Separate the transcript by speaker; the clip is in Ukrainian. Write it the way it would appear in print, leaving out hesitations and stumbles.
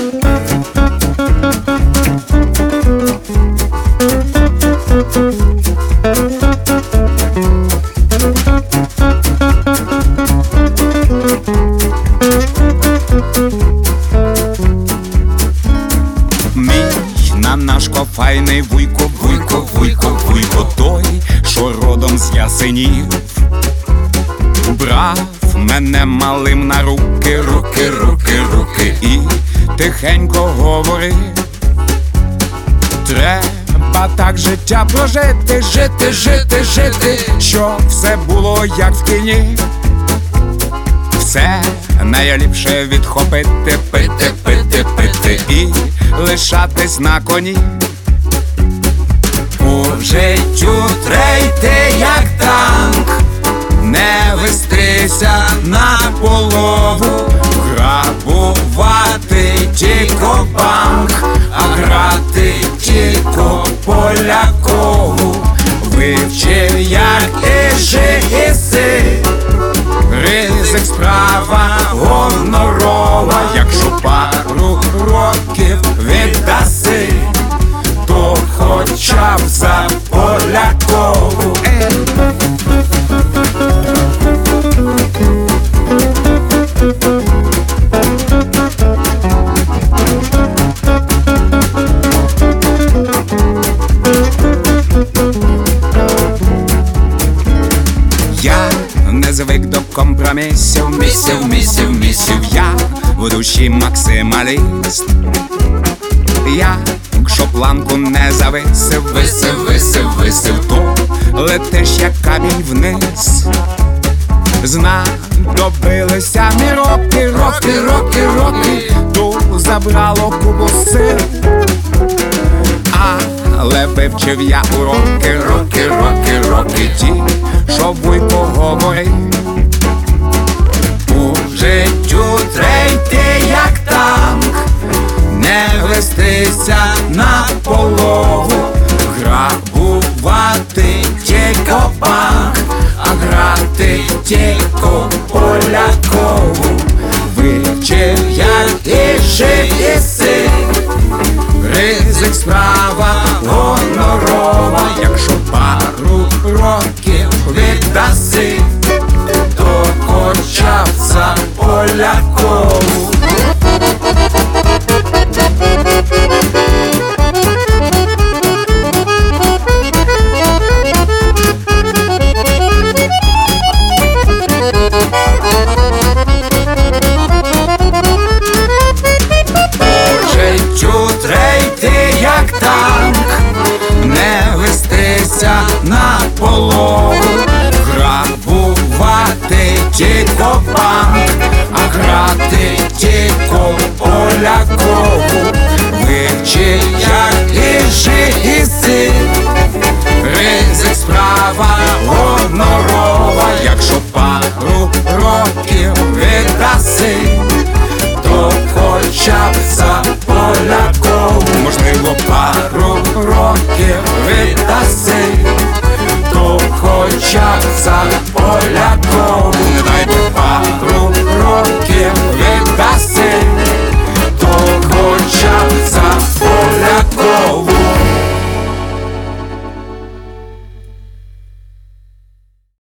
Speaker 1: Нанашко файний вуйко, вуйко, вуйко, вуйко, той, що родом з Ясенів, брав мене малим на руки, руки, руки, руки, і тихенько говорив: треба так життя прожити, жити, жити, жити, щоб все було як в кіні. Все найліпше відхопити, пити, пити, пити і лишатись на коні. У життю трейти як танк, не вестися на полову, грабувати тільки банк, а грати тільки полякову. Вивчив, як і жиси, ризик справа гонорова. Якщо пару років віддаси, то хоча б за полякову. Я не звик до компромісів, місів, я в душі максималіст. Я, якщо планку не зависив, висив, то летиш як камінь вниз. Знадобилися мі роки, то забрало купу сил. Але вивчив я уроки, роки, ті, що вуйко говорив. У життю трейти як танк, не вестися на полову, грабувати тільки банк, а грати тільки полякову. Вивчив, як і жиси, ризик справа гонорова. Якщо пару років віддаси, то хоча б за полякову. Трейти як танк, не вестися на полову, грабувати тільки банк, а грати тільки полякову. Вивчи, як і жиси, ризик справа гонорова.